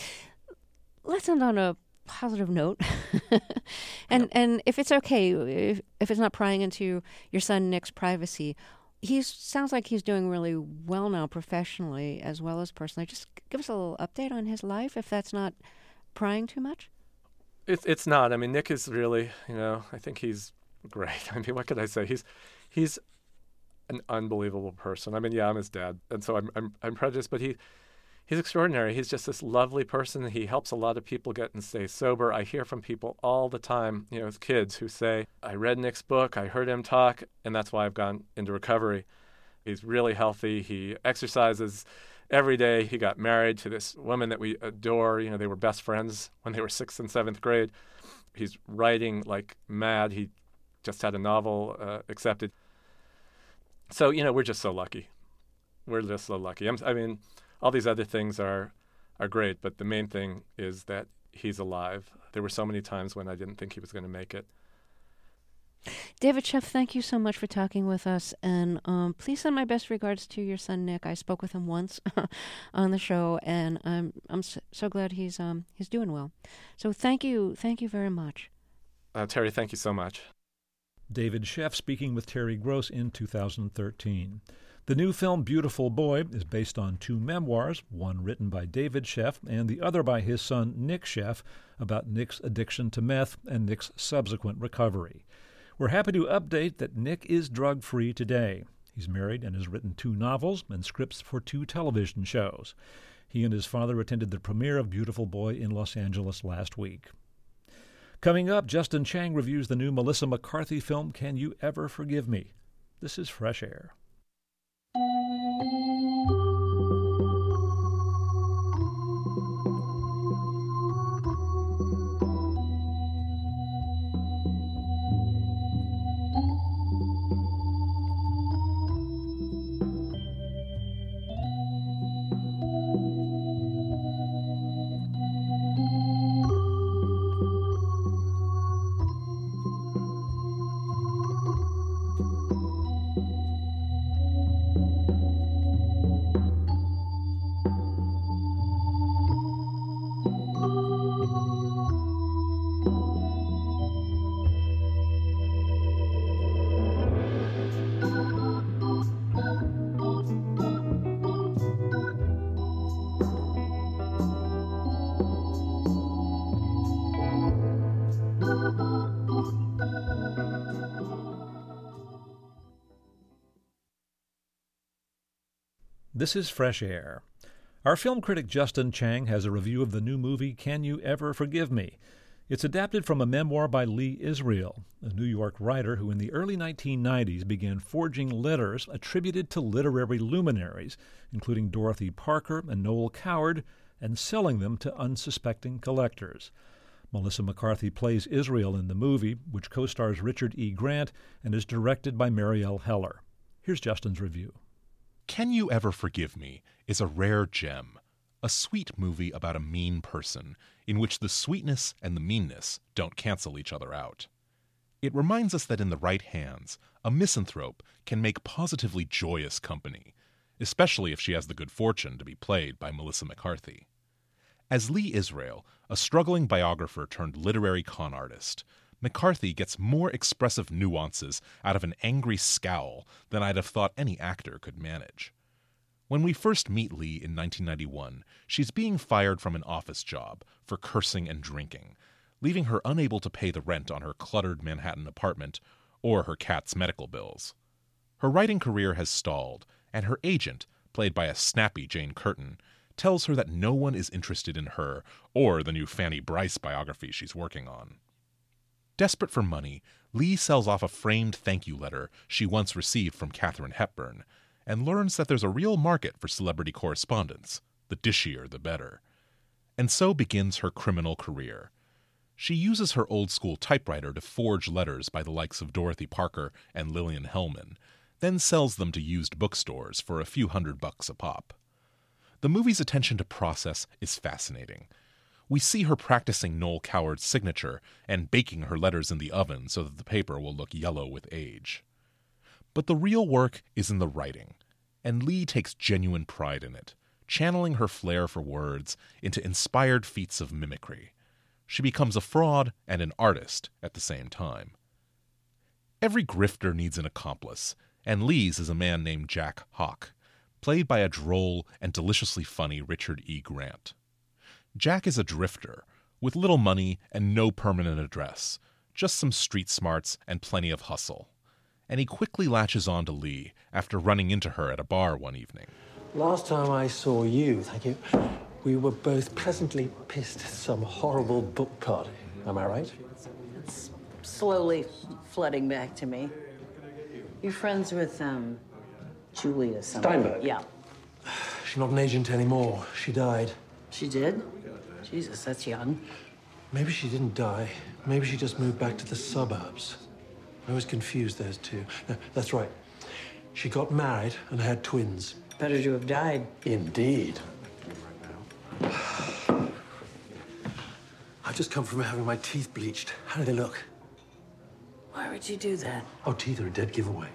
Let's end on a positive note. and yep. and if it's okay, if, if it's not prying into your son Nick's privacy, he sounds like he's doing really well now professionally as well as personally. Just give us a little update on his life, if that's not prying too much. It's it's not. I mean, Nick is really, you know, I think he's great. I mean, what could I say? He's he's an unbelievable person. I mean, yeah, I'm his dad, and so I'm I'm, I'm prejudiced, but he he's extraordinary. He's just this lovely person. He helps a lot of people get and stay sober. I hear from people all the time, you know, kids who say, I read Nick's book, I heard him talk, and that's why I've gone into recovery. He's really healthy. He exercises every day. He got married to this woman that we adore. You know, they were best friends when they were sixth and seventh grade. He's writing like mad. He just had a novel uh, accepted. So, you know, we're just so lucky. We're just so lucky. I'm, I mean, all these other things are are great, but the main thing is that he's alive. There were so many times when I didn't think he was going to make it. David Sheff, thank you so much for talking with us, and um, please send my best regards to your son Nick. I spoke with him once on the show, and I'm I'm so, so glad he's um he's doing well. So thank you, thank you very much. Uh, Terry, thank you so much. David Sheff speaking with Terry Gross in two thousand thirteen. The new film Beautiful Boy is based on two memoirs, one written by David Sheff and the other by his son Nick Sheff, about Nick's addiction to meth and Nick's subsequent recovery. We're happy to update that Nick is drug-free today. He's married and has written two novels and scripts for two television shows. He and his father attended the premiere of Beautiful Boy in Los Angeles last week. Coming up, Justin Chang reviews the new Melissa McCarthy film, Can You Ever Forgive Me? This is Fresh Air. This is Fresh Air. Our film critic Justin Chang has a review of the new movie Can You Ever Forgive Me? It's adapted from a memoir by Lee Israel, a New York writer who in the early nineteen nineties began forging letters attributed to literary luminaries, including Dorothy Parker and Noel Coward, and selling them to unsuspecting collectors. Melissa McCarthy plays Israel in the movie, which co-stars Richard E. Grant and is directed by Marielle Heller. Here's Justin's review. Can You Ever Forgive Me is a rare gem, a sweet movie about a mean person in which the sweetness and the meanness don't cancel each other out. It reminds us that in the right hands, a misanthrope can make positively joyous company, especially if she has the good fortune to be played by Melissa McCarthy. As Lee Israel, a struggling biographer turned literary con artist, McCarthy gets more expressive nuances out of an angry scowl than I'd have thought any actor could manage. When we first meet Lee in nineteen ninety-one, she's being fired from an office job for cursing and drinking, leaving her unable to pay the rent on her cluttered Manhattan apartment or her cat's medical bills. Her writing career has stalled, and her agent, played by a snappy Jane Curtin, tells her that no one is interested in her or the new Fanny Brice biography she's working on. Desperate for money, Lee sells off a framed thank you letter she once received from Katharine Hepburn and learns that there's a real market for celebrity correspondence, the dishier the better. And so begins her criminal career. She uses her old-school typewriter to forge letters by the likes of Dorothy Parker and Lillian Hellman, then sells them to used bookstores for a few hundred bucks a pop. The movie's attention to process is fascinating. We see her practicing Noel Coward's signature and baking her letters in the oven so that the paper will look yellow with age. But the real work is in the writing, and Lee takes genuine pride in it, channeling her flair for words into inspired feats of mimicry. She becomes a fraud and an artist at the same time. Every grifter needs an accomplice, and Lee's is a man named Jack Hawk, played by a droll and deliciously funny Richard E. Grant. Jack is a drifter, with little money and no permanent address, just some street smarts and plenty of hustle. And he quickly latches on to Lee after running into her at a bar one evening. Last time I saw you, thank you, we were both pleasantly pissed at some horrible book party. Am I right? It's slowly flooding back to me. You're friends with, um, Julia something. Steinberg? Yeah. She's not an agent anymore. She died. She did? Jesus, that's young. Maybe she didn't die. Maybe she just moved back to the suburbs. I was confused, those two. No, that's right. She got married and had twins. Better to have died. Indeed. I've just come from having my teeth bleached. How do they look? Why would you do that? Oh, teeth are a dead giveaway.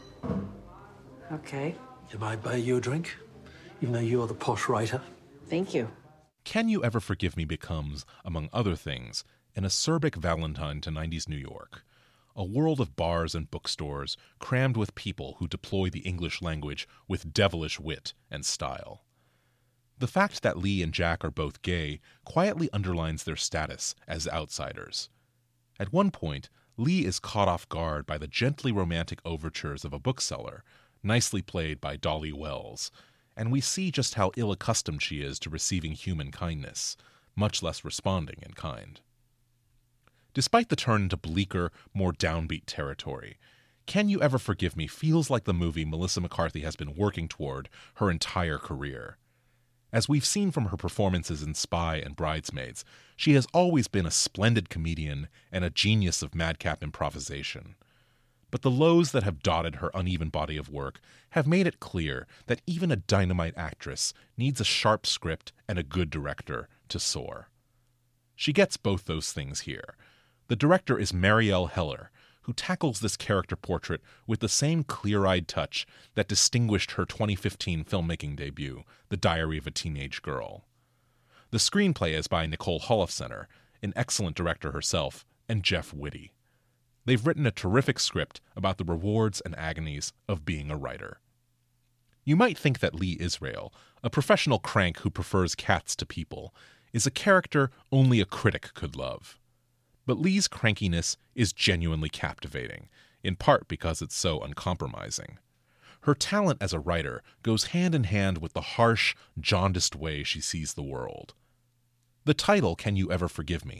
Okay. Can I buy you a drink? Even though you're the posh writer? Thank you. Can You Ever Forgive Me becomes, among other things, an acerbic Valentine to nineties New York, a world of bars and bookstores crammed with people who deploy the English language with devilish wit and style. The fact that Lee and Jack are both gay quietly underlines their status as outsiders. At one point, Lee is caught off guard by the gently romantic overtures of a bookseller, nicely played by Dolly Wells, and we see just how ill-accustomed she is to receiving human kindness, much less responding in kind. Despite the turn into bleaker, more downbeat territory, Can You Ever Forgive Me feels like the movie Melissa McCarthy has been working toward her entire career. As we've seen from her performances in Spy and Bridesmaids, she has always been a splendid comedian and a genius of madcap improvisation. But the lows that have dotted her uneven body of work have made it clear that even a dynamite actress needs a sharp script and a good director to soar. She gets both those things here. The director is Marielle Heller, who tackles this character portrait with the same clear-eyed touch that distinguished her twenty fifteen filmmaking debut, The Diary of a Teenage Girl. The screenplay is by Nicole Holofcener, an excellent director herself, and Jeff Whitty. They've written a terrific script about the rewards and agonies of being a writer. You might think that Lee Israel, a professional crank who prefers cats to people, is a character only a critic could love. But Lee's crankiness is genuinely captivating, in part because it's so uncompromising. Her talent as a writer goes hand in hand with the harsh, jaundiced way she sees the world. The title, Can You Ever Forgive Me,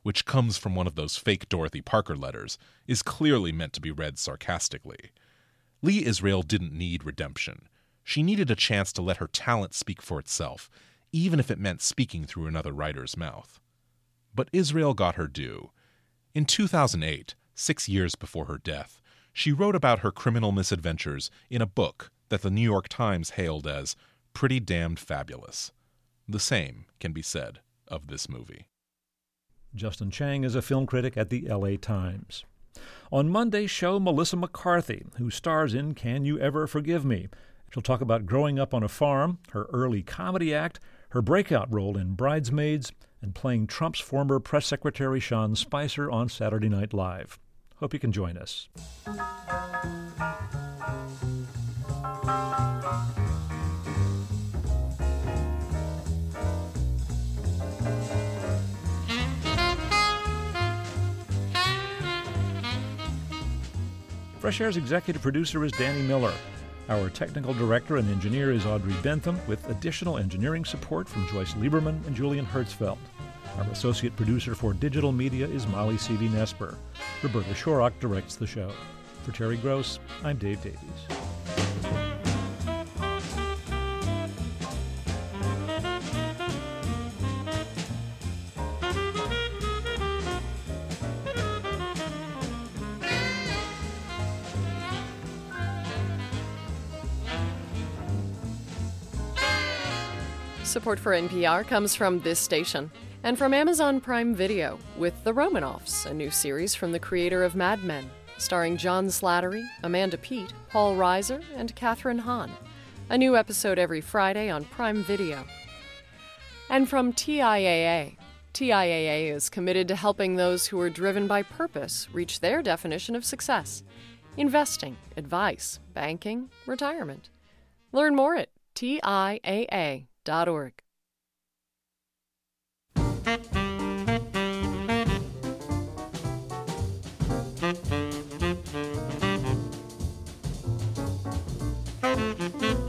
which comes from one of those fake Dorothy Parker letters, is clearly meant to be read sarcastically. Lee Israel didn't need redemption. She needed a chance to let her talent speak for itself, even if it meant speaking through another writer's mouth. But Israel got her due. In two thousand eight, six years before her death, she wrote about her criminal misadventures in a book that the New York Times hailed as pretty damned fabulous. The same can be said of this movie. Justin Chang is a film critic at the L A Times. On Monday's show, Melissa McCarthy, who stars in Can You Ever Forgive Me? She'll talk about growing up on a farm, her early comedy act, her breakout role in Bridesmaids, and playing Trump's former press secretary Sean Spicer on Saturday Night Live. Hope you can join us. Fresh Air's executive producer is Danny Miller. Our technical director and engineer is Audrey Bentham, with additional engineering support from Joyce Lieberman and Julian Hertzfeld. Our associate producer for digital media is Molly C V Nesper. Roberta Shorrock directs the show. For Terry Gross, I'm Dave Davies. Support for N P R comes from this station and from Amazon Prime Video with The Romanoffs, a new series from the creator of Mad Men, starring John Slattery, Amanda Peet, Paul Reiser, and Katherine Hahn. A new episode every Friday on Prime Video. And from T I A A. T I A A is committed to helping those who are driven by purpose reach their definition of success. Investing, advice, banking, retirement. Learn more at T I A A dot org. Thank you.